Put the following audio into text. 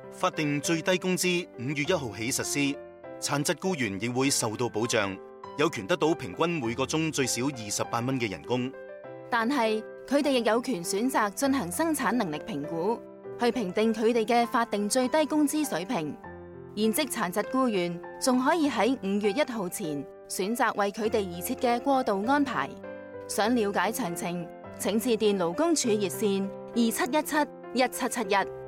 法定最低工資5月1號起實施，殘疾僱員亦會受到保障，有權得到平均每個鐘最少28蚊嘅人工。 但係佢哋亦有權選擇進行生產能力評估，去評定佢哋嘅法定最低工資水平。現職殘疾僱員仲可以喺5月1號前選擇為佢哋而設嘅過渡安排。想了解詳情，請致電勞工處熱線27171771。